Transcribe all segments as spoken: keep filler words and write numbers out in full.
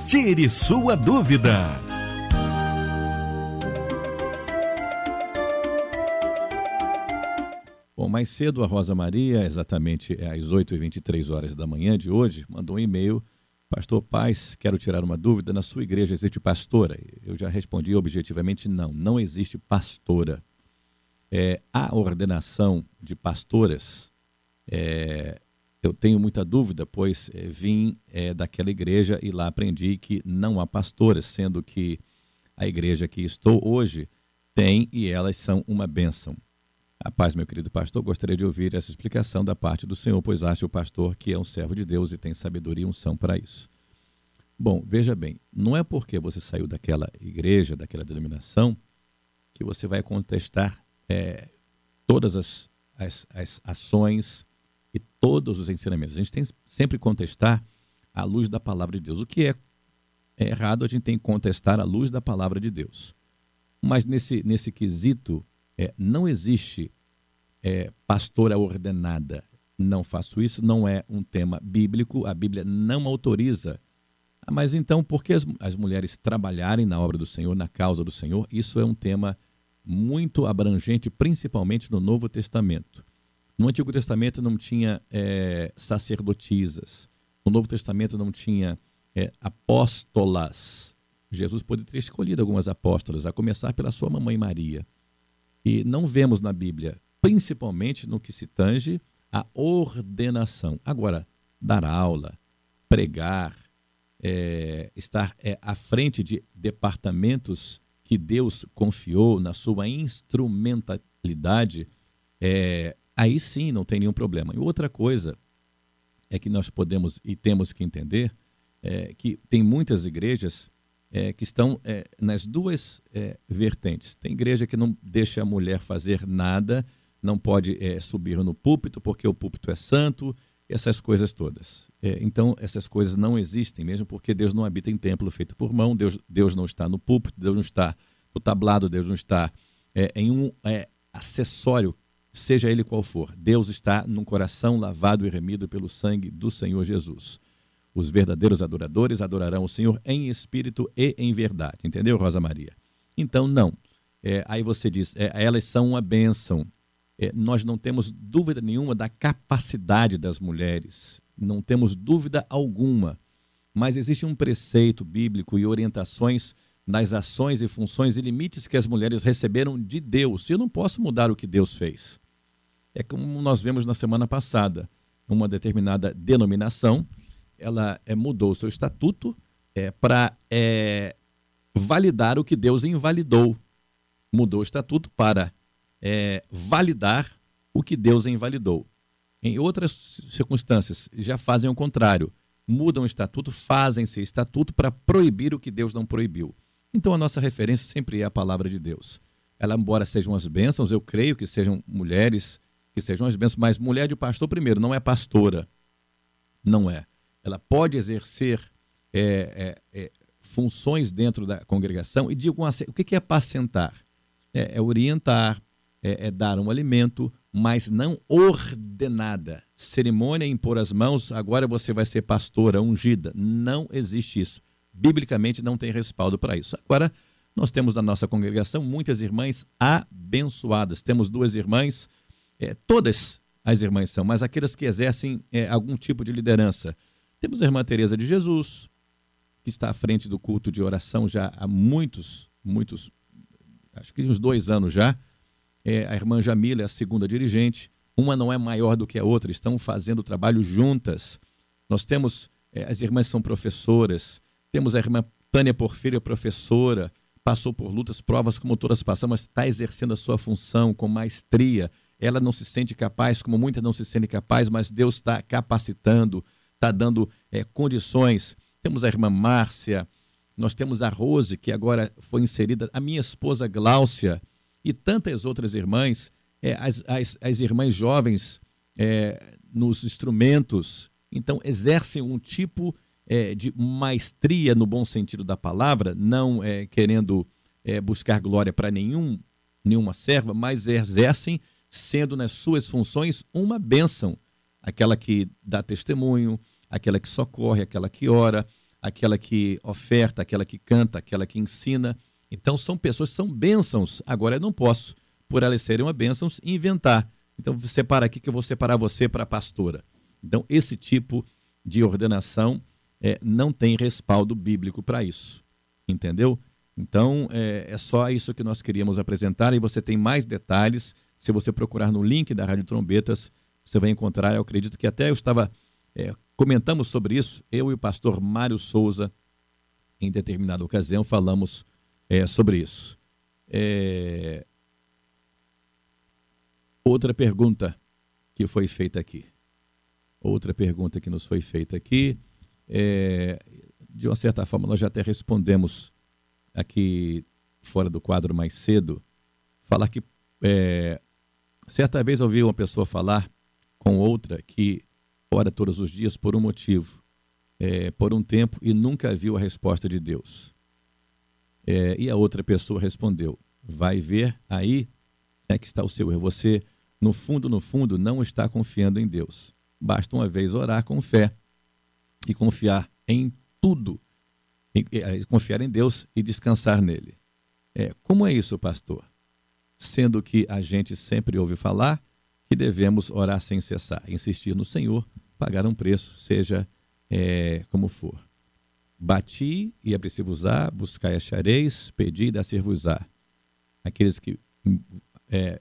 Tire sua dúvida. Bom, mais cedo a Rosa Maria, exatamente às oito e vinte e três horas da manhã de hoje, mandou um e-mail. Pastor Paz, quero tirar uma dúvida. Na sua igreja existe pastora? Eu já respondi objetivamente não, não existe pastora. É, a ordenação de pastoras, é, eu tenho muita dúvida, pois é, vim é, daquela igreja e lá aprendi que não há pastoras, sendo que a igreja que estou hoje tem e elas são uma bênção. A paz, meu querido pastor, gostaria de ouvir essa explicação da parte do Senhor, pois acho o pastor que é um servo de Deus e tem sabedoria e unção para isso. Bom, veja bem, não é porque você saiu daquela igreja, daquela denominação, que você vai contestar é, todas as, as, as ações e todos os ensinamentos. A gente tem sempre que contestar à luz da palavra de Deus. O que é, é errado, a gente tem que contestar à luz da palavra de Deus. Mas nesse, nesse quesito, É, não existe é, pastora ordenada. Não faço isso, não é um tema bíblico, a Bíblia não autoriza. Ah, mas então, por que as, as mulheres trabalharem na obra do Senhor, na causa do Senhor? Isso é um tema muito abrangente, principalmente no Novo Testamento. No Antigo Testamento não tinha é, sacerdotisas, no Novo Testamento não tinha é, apóstolas. Jesus poderia ter escolhido algumas apóstolas, a começar pela sua mamãe Maria. E não vemos na Bíblia, principalmente no que se tange à ordenação. Agora, dar aula, pregar, é, estar é, à frente de departamentos que Deus confiou na sua instrumentalidade, é, aí sim não tem nenhum problema. E outra coisa é que nós podemos e temos que entender é, que tem muitas igrejas É, que estão é, nas duas é, vertentes. Tem igreja que não deixa a mulher fazer nada, não pode é, subir no púlpito porque o púlpito é santo, essas coisas todas. É, então, essas coisas não existem mesmo porque Deus não habita em templo feito por mão, Deus, Deus não está no púlpito, Deus não está no tablado, Deus não está é, em um é, acessório, seja ele qual for. Deus está num coração lavado e remido pelo sangue do Senhor Jesus. Os verdadeiros adoradores adorarão o Senhor em espírito e em verdade. Entendeu, Rosa Maria? Então, não. É, aí você diz, é, elas são uma bênção. É, nós não temos dúvida nenhuma da capacidade das mulheres. Não temos dúvida alguma. Mas existe um preceito bíblico e orientações nas ações e funções e limites que as mulheres receberam de Deus. Eu não posso mudar o que Deus fez. É como nós vemos na semana passada. Uma determinada denominação, ela é, mudou o seu estatuto é, para é, validar o que Deus invalidou. Mudou o estatuto para é, validar o que Deus invalidou. Em outras circunstâncias, já fazem o contrário. Mudam o estatuto, fazem-se estatuto para proibir o que Deus não proibiu. Então, a nossa referência sempre é a palavra de Deus. Ela, embora sejam as bênçãos, eu creio que sejam mulheres, que sejam as bênçãos, mas mulher de pastor, primeiro, não é pastora. Não é. Ela pode exercer é, é, é, funções dentro da congregação e digo, o que é apacentar? É, é orientar, é, é dar um alimento, mas não ordenada. Cerimônia, impor as mãos, agora você vai ser pastora, ungida. Não existe isso. Biblicamente não tem respaldo para isso. Agora, nós temos na nossa congregação muitas irmãs abençoadas. Temos duas irmãs, é, todas as irmãs são, mas aquelas que exercem é, algum tipo de liderança. Temos a irmã Teresa de Jesus, que está à frente do culto de oração já há muitos, muitos, acho que uns dois anos já. É, a irmã Jamila é a segunda dirigente. Uma não é maior do que a outra, estão fazendo o trabalho juntas. Nós temos, é, as irmãs são professoras. Temos a irmã Tânia Porfírio, professora, passou por lutas, provas como todas passamos, mas está exercendo a sua função com maestria. Ela não se sente capaz, como muitas não se sentem capazes, mas Deus está capacitando, está dando é, condições. Temos a irmã Márcia, nós temos a Rose, que agora foi inserida, a minha esposa Gláucia e tantas outras irmãs, é, as, as, as irmãs jovens é, nos instrumentos. Então, exercem um tipo é, de maestria no bom sentido da palavra, não é, querendo é, buscar glória para nenhum, nenhuma serva, mas exercem, sendo nas suas funções, uma bênção. Aquela que dá testemunho, aquela que socorre, aquela que ora, aquela que oferta, aquela que canta, aquela que ensina. Então são pessoas que são bênçãos. Agora eu não posso, por elas serem uma bênção, inventar. Então separa aqui que eu vou separar você para pastora. Então esse tipo de ordenação é, não tem respaldo bíblico para isso. Entendeu? Então é, é só isso que nós queríamos apresentar. E você tem mais detalhes. Se você procurar no link da Rádio Trombetas, você vai encontrar. Eu acredito que até eu estava... É, comentamos sobre isso, eu e o pastor Mário Souza, em determinada ocasião, falamos é, sobre isso. É... Outra pergunta que foi feita aqui. Outra pergunta que nos foi feita aqui. É... De uma certa forma, nós já até respondemos aqui fora do quadro mais cedo. Falar que é... certa vez eu ouvi uma pessoa falar com outra que ora todos os dias por um motivo, é, por um tempo, e nunca viu a resposta de Deus. É, e a outra pessoa respondeu, vai ver aí é que está o seu erro. Você, no fundo, no fundo, não está confiando em Deus. Basta uma vez orar com fé e confiar em tudo, e, e, confiar em Deus e descansar nele. É, como é isso, pastor? Sendo que a gente sempre ouve falar que devemos orar sem cessar, insistir no Senhor, pagar um preço, seja é, como for. Bati e é preciso usar, buscai e achareis, pedi e dá-se-vos-á. Aqueles que é,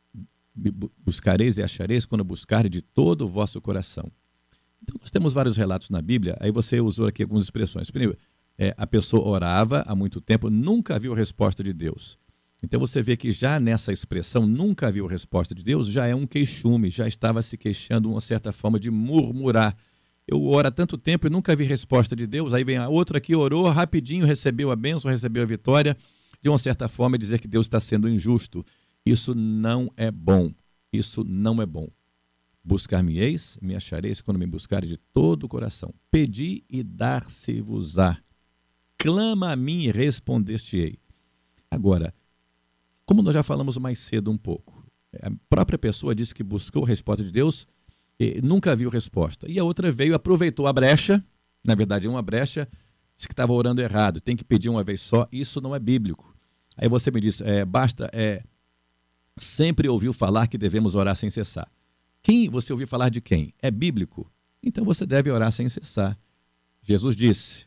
buscareis e achareis quando buscarem de todo o vosso coração. Então nós temos vários relatos na Bíblia, aí você usou aqui algumas expressões. Primeiro, é, a pessoa orava há muito tempo, nunca viu resposta de Deus. Então você vê que já nessa expressão, nunca viu resposta de Deus, já é um queixume, já estava se queixando, uma certa forma de murmurar. Eu oro há tanto tempo e nunca vi resposta de Deus, aí vem a outra que orou rapidinho, recebeu a bênção, recebeu a vitória, de uma certa forma dizer que Deus está sendo injusto. Isso não é bom, isso não é bom. Buscar-me-eis, me achareis quando me buscares de todo o coração. Pedi e dar-se-vos-á. Clama a mim e respondeste-ei. Agora, como nós já falamos mais cedo um pouco, a própria pessoa disse que buscou a resposta de Deus e nunca viu resposta. E a outra veio, aproveitou a brecha, na verdade uma brecha, disse que estava orando errado, tem que pedir uma vez só, isso não é bíblico. Aí você me diz, é, basta, é, sempre ouviu falar que devemos orar sem cessar. Quem você ouviu falar de quem? É bíblico? Então você deve orar sem cessar. Jesus disse,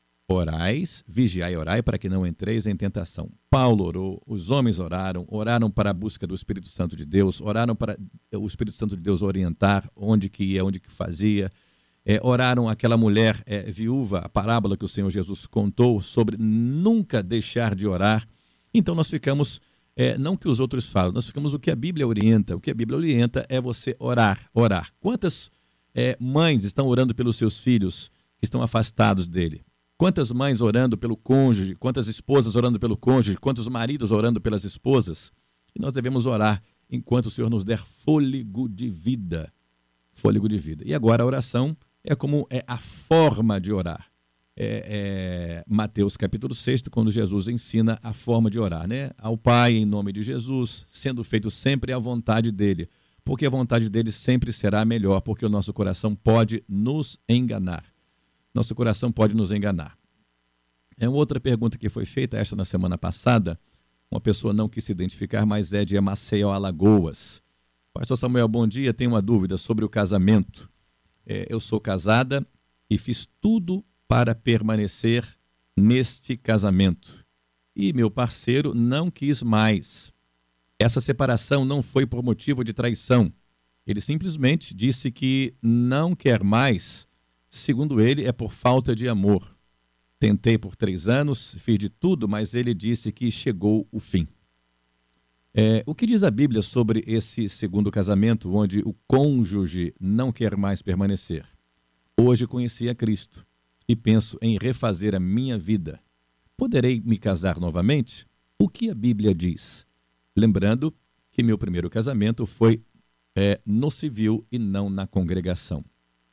orais, vigiai e orai para que não entreis em tentação. Paulo orou, os homens oraram, oraram para a busca do Espírito Santo de Deus, oraram para o Espírito Santo de Deus orientar onde que ia, onde que fazia. É, oraram aquela mulher é, viúva, a parábola que o Senhor Jesus contou sobre nunca deixar de orar. Então nós ficamos, é, não que os outros falam, nós ficamos o que a Bíblia orienta. O que a Bíblia orienta é você orar, orar. Quantas é, mães estão orando pelos seus filhos que estão afastados dele? Quantas mães orando pelo cônjuge, quantas esposas orando pelo cônjuge, quantos maridos orando pelas esposas? E nós devemos orar enquanto o Senhor nos der fôlego de vida. Fôlego de vida. E agora a oração é como é a forma de orar. É, é Mateus capítulo seis, quando Jesus ensina a forma de orar, né? Ao Pai em nome de Jesus, sendo feito sempre a vontade dele. Porque a vontade dele sempre será melhor, porque o nosso coração pode nos enganar. Nosso coração pode nos enganar. É uma outra pergunta que foi feita, esta na semana passada. Uma pessoa não quis se identificar, mas é de Maceió, Alagoas. Pastor Samuel, bom dia. Tenho uma dúvida sobre o casamento. É, eu sou casada e fiz tudo para permanecer neste casamento. E meu parceiro não quis mais. Essa separação não foi por motivo de traição. Ele simplesmente disse que não quer mais. Segundo ele, é por falta de amor. Tentei por três anos, fiz de tudo, mas ele disse que chegou o fim. É, o que diz a Bíblia sobre esse segundo casamento, onde o cônjuge não quer mais permanecer? Hoje conheci a Cristo e penso em refazer a minha vida. Poderei me casar novamente? O que a Bíblia diz? Lembrando que meu primeiro casamento foi é, no civil e não na congregação.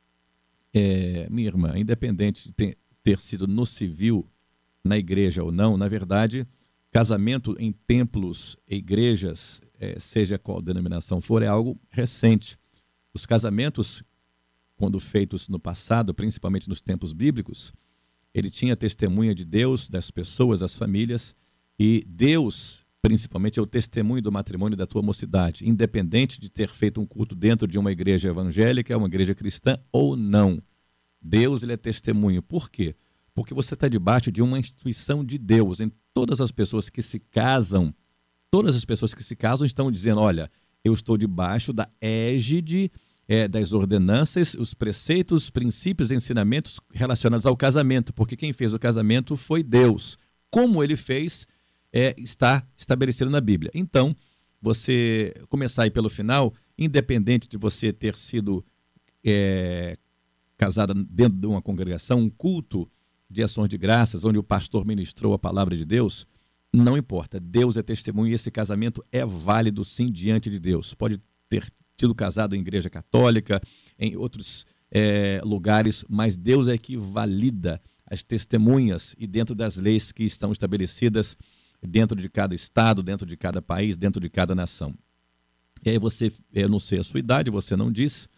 É, minha irmã, independente de ter, ter sido no civil, na igreja ou não, na verdade, casamento em templos, igrejas, é, seja qual denominação for, é algo recente. Os casamentos, quando feitos no passado, principalmente nos tempos bíblicos, ele tinha testemunha de Deus, das pessoas, das famílias, e Deus, principalmente, é o testemunho do matrimônio da tua mocidade, independente de ter feito um culto dentro de uma igreja evangélica, uma igreja cristã ou não. Deus, ele é testemunho. Por quê? Porque você está debaixo de uma instituição de Deus. Em todas as pessoas que se casam, todas as pessoas que se casam estão dizendo, olha, eu estou debaixo da égide é, das ordenanças, os preceitos, os princípios e ensinamentos relacionados ao casamento, porque quem fez o casamento foi Deus. Como ele fez, é, está estabelecido na Bíblia. Então, você começar aí pelo final, independente de você ter sido é, casada dentro de uma congregação, um culto de ações de graças, onde o pastor ministrou a palavra de Deus, não importa. Deus é testemunho e esse casamento é válido sim diante de Deus. Pode ter sido casado em igreja católica, em outros é, lugares, mas Deus é que valida as testemunhas e dentro das leis que estão estabelecidas dentro de cada estado, dentro de cada país, dentro de cada nação. E aí você, eu não sei a sua idade, você não diz,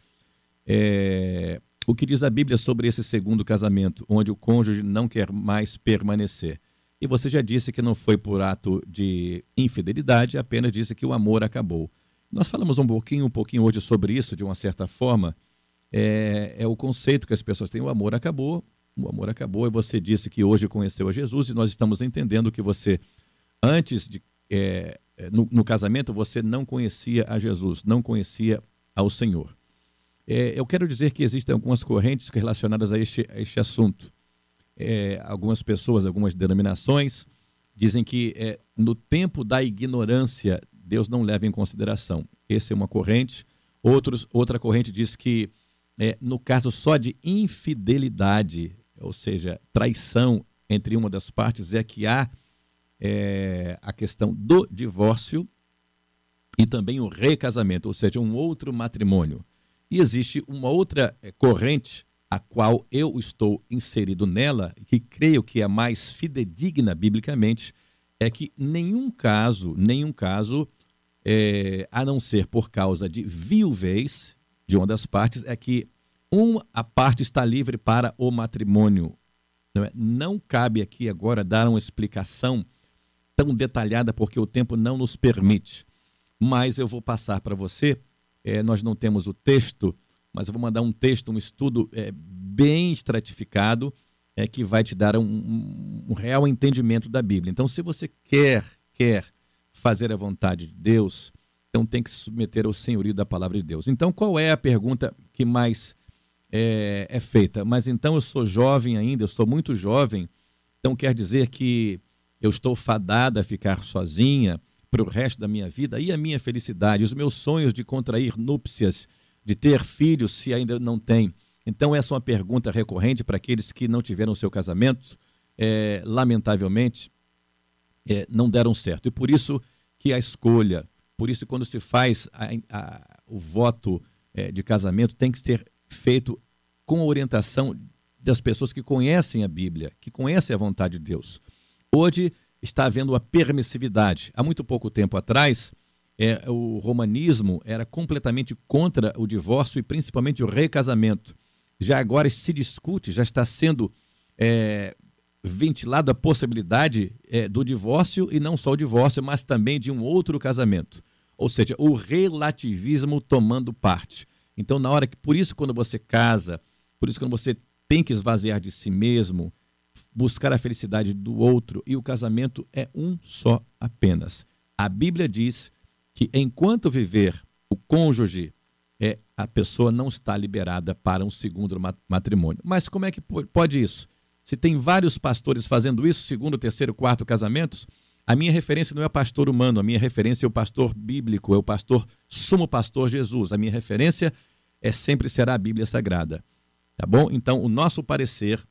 é, o que diz a Bíblia sobre esse segundo casamento, onde o cônjuge não quer mais permanecer. E você já disse que não foi por ato de infidelidade, apenas disse que o amor acabou. Nós falamos um pouquinho, um pouquinho hoje sobre isso, de uma certa forma, é, é o conceito que as pessoas têm, o amor acabou, o amor acabou, e você disse que hoje conheceu a Jesus, e nós estamos entendendo que você, antes de, é, no, no casamento, você não conhecia a Jesus, não conhecia ao Senhor. É, eu quero dizer que existem algumas correntes relacionadas a este, a este assunto. É, algumas pessoas, algumas denominações, dizem que é, no tempo da ignorância, Deus não leva em consideração. Essa é uma corrente. Outros, outra corrente diz que é, no caso só de infidelidade, ou seja, traição entre uma das partes, é que há é, a questão do divórcio e também o recasamento, ou seja, um outro matrimônio. E existe uma outra corrente, a qual eu estou inserido nela, que creio que é mais fidedigna biblicamente, é que nenhum caso, nenhum caso, é, a não ser por causa de viuvez de uma das partes, é que uma, a parte está livre para o matrimônio. Não é? Não cabe aqui agora dar uma explicação tão detalhada, porque o tempo não nos permite. Mas eu vou passar para você, é, nós não temos o texto, mas eu vou mandar um texto, um estudo é, bem estratificado, é, que vai te dar um, um, um real entendimento da Bíblia. Então, se você quer, quer fazer a vontade de Deus, então tem que se submeter ao senhorio da palavra de Deus. Então, qual é a pergunta que mais é, é feita? Mas então eu sou jovem ainda, eu sou muito jovem, então quer dizer que eu estou fadada a ficar sozinha para o resto da minha vida? E a minha felicidade, os meus sonhos de contrair núpcias, de ter filhos, se ainda não tem? Então, essa é uma pergunta recorrente para aqueles que não tiveram seu casamento, é, lamentavelmente, é, não deram certo. E por isso que a escolha, por isso quando se faz a, a, o voto é, de casamento, tem que ser feito com a orientação das pessoas que conhecem a Bíblia, que conhecem a vontade de Deus. Hoje está havendo a permissividade. Há muito pouco tempo atrás, é, o romanismo era completamente contra o divórcio e principalmente o recasamento. Já agora se discute, já está sendo é, ventilado a possibilidade é, do divórcio, e não só o divórcio, mas também de um outro casamento. Ou seja, o relativismo tomando parte. Então, na hora que, por isso, quando você casa, por isso, quando você tem que esvaziar de si mesmo, buscar a felicidade do outro, e o casamento é um só apenas. A Bíblia diz que enquanto viver o cônjuge, é, a pessoa não está liberada para um segundo matrimônio. Mas como é que pode isso? Se tem vários pastores fazendo isso, segundo, terceiro, quarto casamentos, a minha referência não é o pastor humano, a minha referência é o pastor bíblico, é o pastor, sumo pastor Jesus. A minha referência é sempre será a Bíblia Sagrada. Tá bom? Então, o nosso parecer,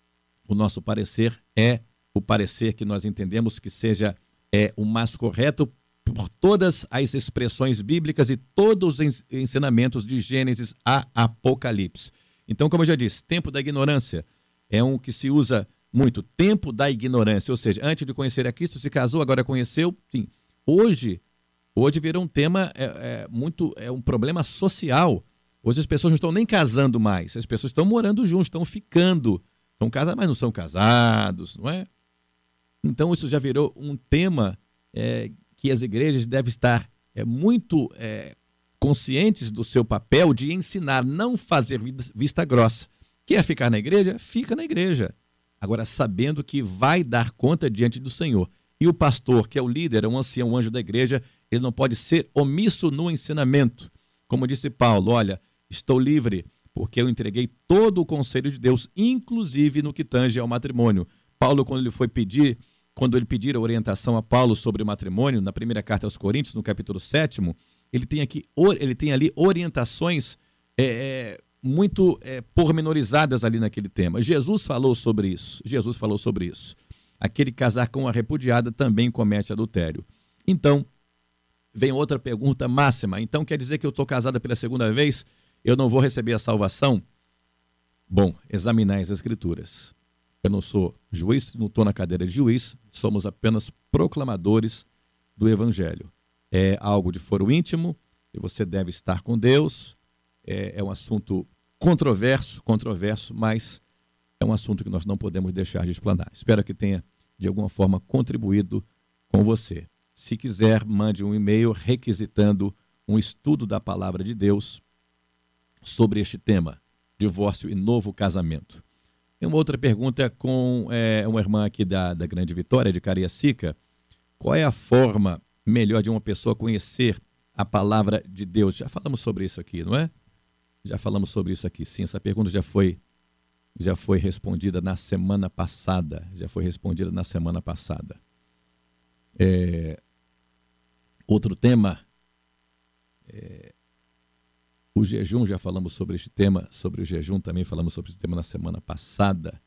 o nosso parecer é o parecer que nós entendemos que seja é, o mais correto por todas as expressões bíblicas e todos os ensinamentos de Gênesis a Apocalipse. Então, como eu já disse, tempo da ignorância é um que se usa muito. Tempo da ignorância, ou seja, antes de conhecer a Cristo, se casou, agora conheceu. Sim. Hoje, hoje virou um tema, é, é, muito, é um problema social. Hoje as pessoas não estão nem casando mais, as pessoas estão morando juntos, estão ficando. São casados, mas não são casados, não é? Então isso já virou um tema é, que as igrejas devem estar é, muito é, conscientes do seu papel de ensinar, não fazer vista grossa. Quer ficar na igreja? Fica na igreja. Agora, sabendo que vai dar conta diante do Senhor. E o pastor, que é o líder, é um ancião, um anjo da igreja, ele não pode ser omisso no ensinamento. Como disse Paulo, olha, estou livre porque eu entreguei todo o conselho de Deus, inclusive no que tange ao matrimônio. Paulo, quando ele foi pedir, quando ele pedir a orientação a Paulo sobre o matrimônio, na primeira carta aos Coríntios, no capítulo sétimo, ele tem, aqui, ele tem ali orientações é, muito é, pormenorizadas ali naquele tema. Jesus falou sobre isso. Jesus falou sobre isso. Aquele casar com a repudiada também comete adultério. Então, vem outra pergunta máxima. Então, quer dizer que eu estou casada pela segunda vez, eu não vou receber a salvação? Bom, examinar as Escrituras. Eu não sou juiz, não estou na cadeira de juiz, somos apenas proclamadores do Evangelho. É algo de foro íntimo, e você deve estar com Deus. É, é um assunto controverso, controverso, mas é um assunto que nós não podemos deixar de explanar. Espero que tenha, de alguma forma, contribuído com você. Se quiser, mande um e-mail requisitando um estudo da Palavra de Deus sobre este tema, divórcio e novo casamento. E uma outra pergunta com é, uma irmã aqui da, da Grande Vitória, de Cariacica. Qual é a forma melhor de uma pessoa conhecer a Palavra de Deus? Já falamos sobre isso aqui, não é? Já falamos sobre isso aqui, sim. Essa pergunta já foi, já foi respondida na semana passada. Já foi respondida na semana passada. É, outro tema, é, o jejum, já falamos sobre este tema, sobre o jejum também falamos sobre esse tema na semana passada.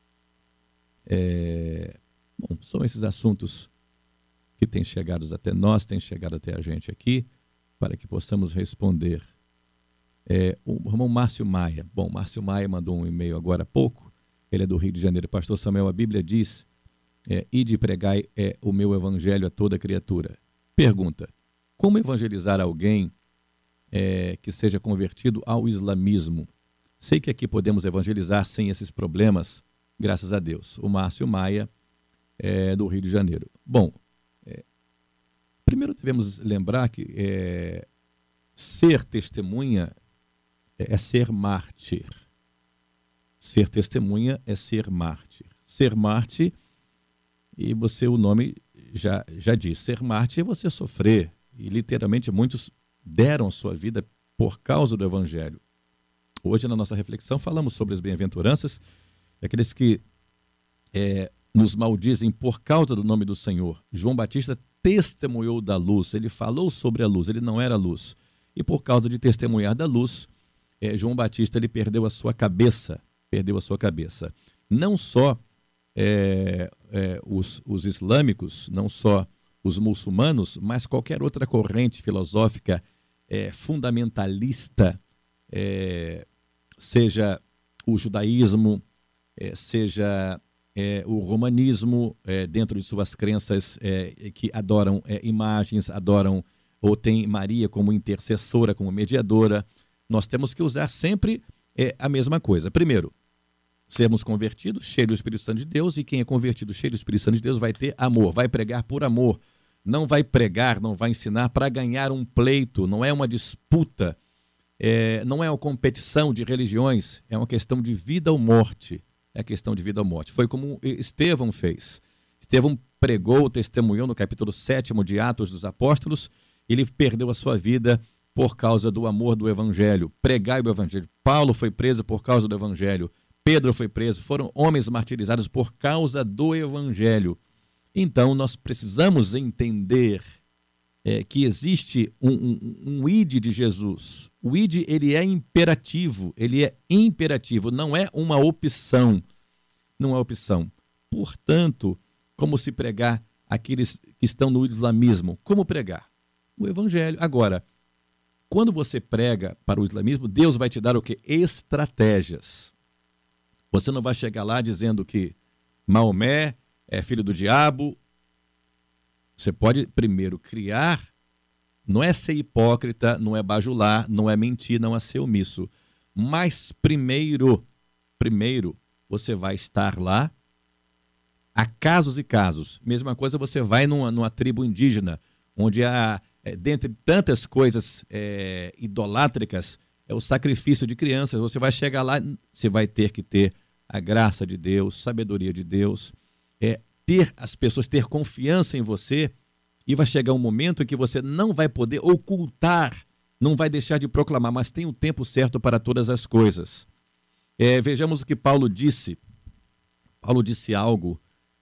É, bom, são esses assuntos que têm chegado até nós, têm chegado até a gente aqui, para que possamos responder. É, o irmão Márcio Maia, bom, Márcio Maia mandou um e-mail agora há pouco, ele é do Rio de Janeiro. Pastor Samuel, a Bíblia diz, é, ide e pregai é, o meu evangelho a toda criatura. Pergunta, como evangelizar alguém É, que seja convertido ao islamismo? Sei que aqui podemos evangelizar sem esses problemas, graças a Deus. O Márcio Maia, é, do Rio de Janeiro. Bom, é, primeiro devemos lembrar que é, ser testemunha é, é ser mártir. Ser testemunha é ser mártir. Ser mártir, e você, o nome já, já diz, ser mártir é você sofrer, e literalmente muitos deram sua vida por causa do Evangelho. Hoje, na nossa reflexão, falamos sobre as bem-aventuranças, aqueles que é, nos maldizem por causa do nome do Senhor. João Batista testemunhou da luz, ele falou sobre a luz, ele não era luz. E por causa de testemunhar da luz, é, João Batista ele perdeu a sua cabeça, perdeu a sua cabeça. Não só é, é, os, os islâmicos, não só os muçulmanos, mas qualquer outra corrente filosófica É, fundamentalista, é, seja o judaísmo, é, seja é, o romanismo, é, dentro de suas crenças é, que adoram é, imagens, adoram ou tem Maria como intercessora, como mediadora, nós temos que usar sempre é, a mesma coisa. Primeiro, sermos convertidos, cheios do Espírito Santo de Deus, e quem é convertido, cheio do Espírito Santo de Deus, vai ter amor, vai pregar por amor. Não vai pregar, não vai ensinar para ganhar um pleito, não é uma disputa, é, não é uma competição de religiões, é uma questão de vida ou morte. É questão de vida ou morte. Foi como Estevão fez. Estevão pregou, testemunhou no capítulo sétimo de Atos dos Apóstolos, ele perdeu a sua vida por causa do amor do Evangelho. Pregai o Evangelho. Paulo foi preso por causa do Evangelho. Pedro foi preso, foram homens martirizados por causa do Evangelho. Então, nós precisamos entender é, que existe um, um, um ide de Jesus. O ide, ele é imperativo, ele é imperativo, não é uma opção, não é opção. Portanto, como se pregar aqueles que estão no islamismo? Como pregar? O Evangelho. Agora, quando você prega para o islamismo, Deus vai te dar o quê? Estratégias. Você não vai chegar lá dizendo que Maomé é filho do diabo. Você pode primeiro criar, não é ser hipócrita, não é bajular, não é mentir, não é ser omisso, mas primeiro, primeiro você vai estar lá. Há casos e casos. Mesma coisa, você vai numa, numa tribo indígena, onde há, é, dentre tantas coisas é, idolátricas, é o sacrifício de crianças. Você vai chegar lá, você vai ter que ter a graça de Deus, sabedoria de Deus, é, ter as pessoas, ter confiança em você, e vai chegar um momento em que você não vai poder ocultar, não vai deixar de proclamar, mas tem um tempo certo para todas as coisas. É, vejamos o que Paulo disse. Paulo disse algo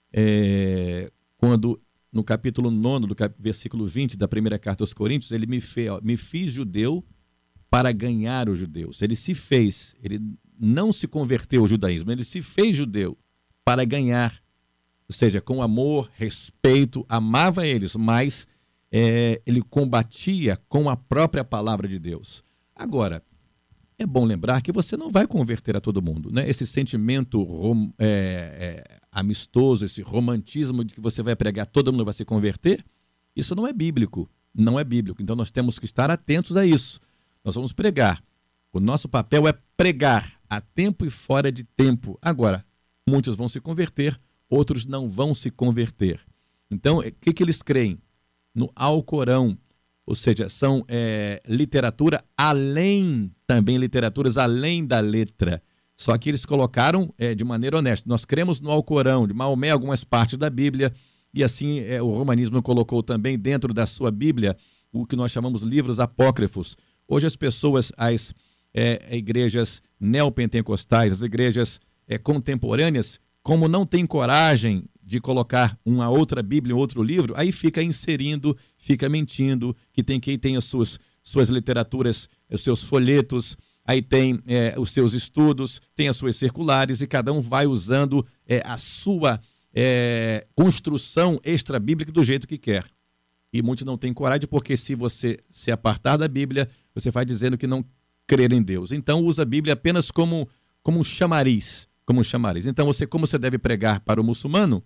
é, quando, no capítulo nove, do cap, versículo vinte da primeira carta aos Coríntios, ele me, fez, ó, me fiz judeu para ganhar os judeus. Ele se fez, ele não se converteu ao judaísmo, ele se fez judeu para ganhar. Ou seja, com amor, respeito, amava eles, mas é, ele combatia com a própria palavra de Deus. Agora, é bom lembrar que você não vai converter a todo mundo, né? Esse sentimento rom, é, é, amistoso, esse romantismo de que você vai pregar, todo mundo vai se converter, isso não é bíblico, não é bíblico. Então nós temos que estar atentos a isso. Nós vamos pregar. O nosso papel é pregar a tempo e fora de tempo. Agora, muitos vão se converter, outros não vão se converter. Então, o que, que eles creem? No Alcorão, ou seja, são é, literatura além, também literaturas além da letra. Só que eles colocaram é, de maneira honesta. Nós cremos no Alcorão, de Maomé, algumas partes da Bíblia, e assim é, o romanismo colocou também dentro da sua Bíblia o que nós chamamos livros apócrifos. Hoje as pessoas, as é, igrejas neopentecostais, as igrejas é, contemporâneas, como não tem coragem de colocar uma outra Bíblia, um outro livro, aí fica inserindo, fica mentindo, que tem quem tem as suas, suas literaturas, os seus folhetos, aí tem é, os seus estudos, tem as suas circulares, e cada um vai usando é, a sua é, construção extra-bíblica do jeito que quer. E muitos não têm coragem, porque se você se apartar da Bíblia, você vai dizendo que não crer em Deus. Então usa a Bíblia apenas como, como um chamariz. Como um chamariz. Então, você, como você deve pregar para o muçulmano?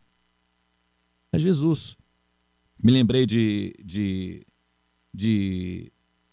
É Jesus. Me lembrei de, de, de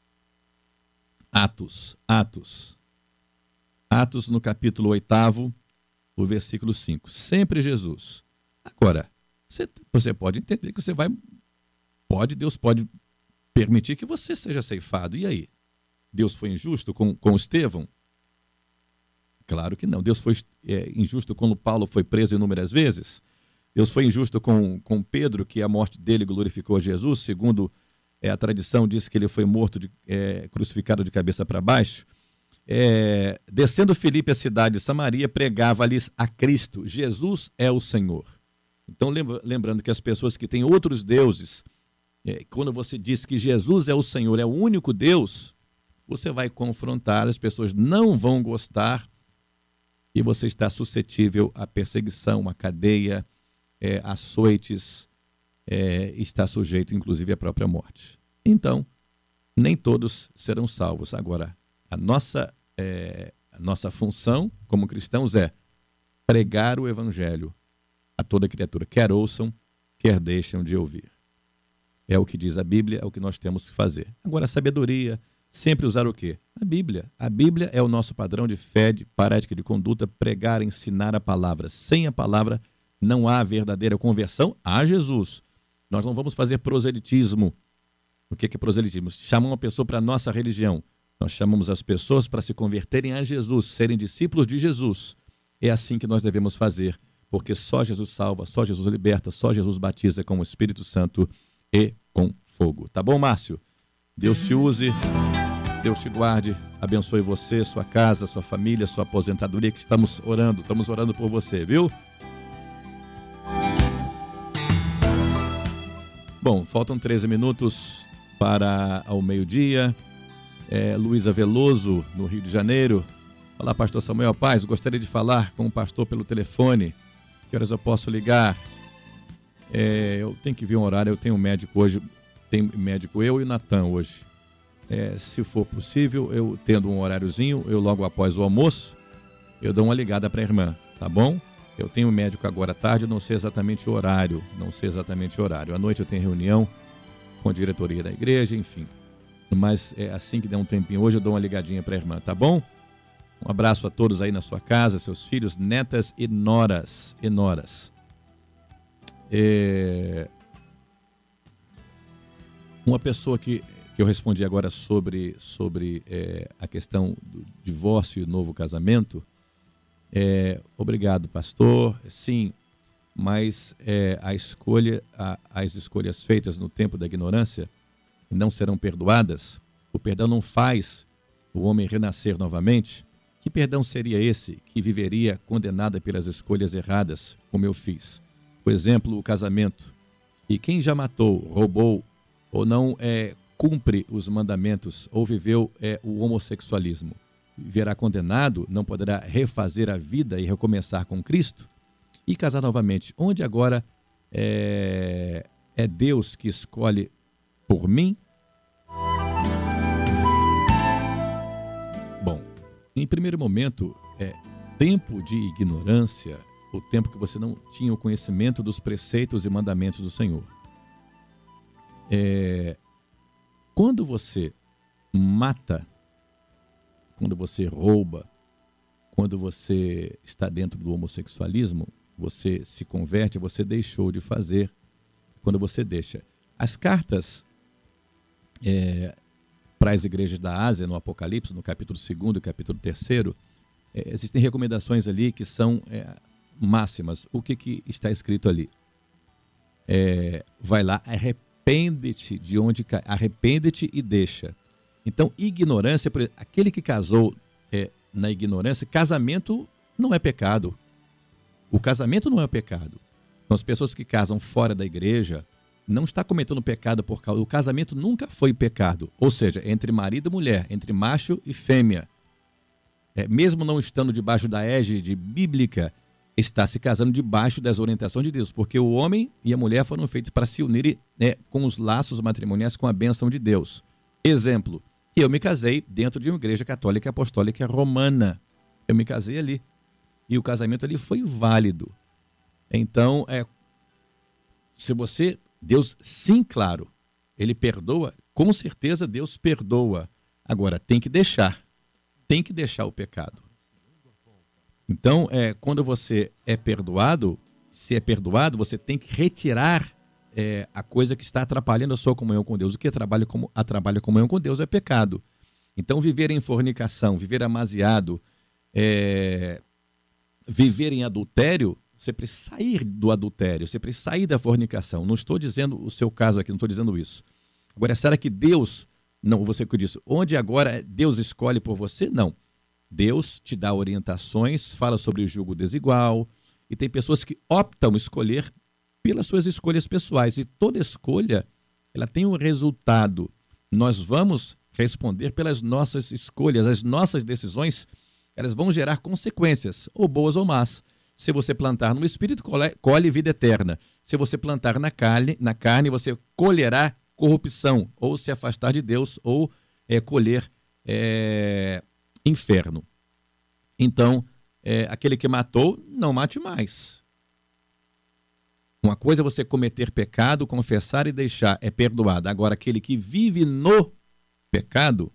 Atos. Atos. Atos no capítulo oitavo, o versículo cinco. Sempre Jesus. Agora, você, você pode entender que você vai... Pode, Deus pode permitir que você seja ceifado. E aí? Deus foi injusto com, com Estevão? Claro que não. Deus foi é, injusto quando Paulo foi preso inúmeras vezes. Deus foi injusto com, com Pedro, que a morte dele glorificou a Jesus. Segundo é, a tradição, diz que ele foi morto, de, é, crucificado de cabeça para baixo. É, descendo Filipe à cidade de Samaria, pregava-lhes a Cristo. Jesus é o Senhor. Então, lembra, lembrando que as pessoas que têm outros deuses, é, quando você diz que Jesus é o Senhor, é o único Deus, você vai confrontar, as pessoas não vão gostar, e você está suscetível à perseguição, à cadeia, é, açoites, é, está sujeito, inclusive, à própria morte. Então, nem todos serão salvos. Agora, a nossa, é, a nossa função como cristãos é pregar o evangelho a toda criatura, quer ouçam, quer deixem de ouvir. É o que diz a Bíblia, é o que nós temos que fazer. Agora, a sabedoria... Sempre usar o quê? A Bíblia. A Bíblia é o nosso padrão de fé, de prática, de conduta, pregar, ensinar a palavra. Sem a palavra não há verdadeira conversão a Jesus. Nós não vamos fazer proselitismo. O que é proselitismo? Chamamos uma pessoa para a nossa religião. Nós chamamos as pessoas para se converterem a Jesus, serem discípulos de Jesus. É assim que nós devemos fazer, porque só Jesus salva, só Jesus liberta, só Jesus batiza com o Espírito Santo e com fogo. Tá bom, Márcio? Deus te use, Deus te guarde, abençoe você, sua casa, sua família, sua aposentadoria, que estamos orando, estamos orando por você, viu? Bom, faltam treze minutos para ao meio-dia. É, Luísa Veloso, no Rio de Janeiro. Olá, pastor Samuel Paz, gostaria de falar com o pastor pelo telefone. Que horas eu posso ligar? É, eu tenho que ver um horário, eu tenho um médico hoje... Tem médico eu e o Natan hoje. É, se for possível, eu tendo um horáriozinho, eu logo após o almoço, eu dou uma ligada para a irmã, tá bom? Eu tenho um médico agora à tarde, não sei exatamente o horário, não sei exatamente o horário. À noite eu tenho reunião com a diretoria da igreja, enfim. Mas é assim que der um tempinho hoje, eu dou uma ligadinha para a irmã, tá bom? Um abraço a todos aí na sua casa, seus filhos, netas e noras. E noras. É... Uma pessoa que, que eu respondi agora sobre, sobre é, a questão do divórcio e novo casamento. É, obrigado, pastor. Sim, mas é, a escolha, a, as escolhas feitas no tempo da ignorância não serão perdoadas. O perdão não faz o homem renascer novamente. Que perdão seria esse que viveria condenada pelas escolhas erradas, como eu fiz? Por exemplo, o casamento. E quem já matou, roubou ou não é, cumpre os mandamentos ou viveu é, o homossexualismo, verá condenado, não poderá refazer a vida e recomeçar com Cristo? E casar novamente, onde agora é, é Deus que escolhe por mim? Bom, em primeiro momento, é tempo de ignorância, o tempo que você não tinha o conhecimento dos preceitos e mandamentos do Senhor. É, quando você mata, quando você rouba, quando você está dentro do homossexualismo, você se converte, você deixou de fazer. Quando você deixa. As cartas é, para as igrejas da Ásia, no Apocalipse, no capítulo segundo e capítulo terceiro, é, existem recomendações ali que são é, máximas. O que, que está escrito ali? É, vai lá, arrepende-te de onde cai, arrepende-te e deixa. Então, ignorância, aquele que casou é, na ignorância, casamento não é pecado. O casamento não é pecado. Então, as pessoas que casam fora da igreja não estão cometendo pecado por causa... O casamento nunca foi pecado. Ou seja, entre marido e mulher, entre macho e fêmea. É, mesmo não estando debaixo da égide bíblica, está se casando debaixo das orientações de Deus. Porque o homem e a mulher foram feitos para se unirem né, com os laços matrimoniais, com a bênção de Deus. Exemplo, eu me casei dentro de uma igreja católica apostólica romana. Eu me casei ali. E o casamento ali foi válido. Então, é, se você... Deus, sim, claro, ele perdoa. Com certeza Deus perdoa. Agora, tem que deixar. Tem que deixar o pecado. Então, é, quando você é perdoado, se é perdoado, você tem que retirar é, a coisa que está atrapalhando a sua comunhão com Deus. O que atrapalha, como, atrapalha a comunhão com Deus é pecado. Então, viver em fornicação, viver amaziado, é, viver em adultério, você precisa sair do adultério, você precisa sair da fornicação. Não estou dizendo o seu caso aqui, não estou dizendo isso. Agora, será que Deus, não, você que disse, onde agora Deus escolhe por você? Não. Deus te dá orientações, fala sobre o julgo desigual, e tem pessoas que optam escolher pelas suas escolhas pessoais, e toda escolha, ela tem um resultado. Nós vamos responder pelas nossas escolhas, as nossas decisões, elas vão gerar consequências, ou boas ou más. Se você plantar no Espírito, colhe vida eterna. Se você plantar na carne, na carne você colherá corrupção, ou se afastar de Deus, ou é, colher é, inferno. Então, é, aquele que matou, não mate mais. Uma coisa é você cometer pecado, confessar e deixar, é perdoado. Agora, aquele que vive no pecado...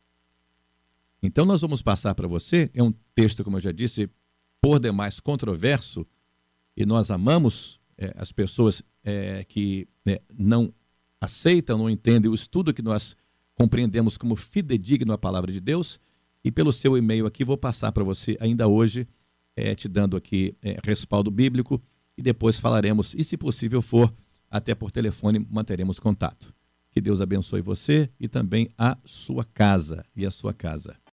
Então, nós vamos passar para você, é um texto, como eu já disse, por demais controverso, e nós amamos é, as pessoas é, que é, não aceitam, não entendem o estudo que nós compreendemos como fidedigno à palavra de Deus, e pelo seu e-mail aqui vou passar para você ainda hoje, é, te dando aqui é, respaldo bíblico, e depois falaremos, e se possível for, até por telefone manteremos contato. Que Deus abençoe você e também a sua casa e a sua casa.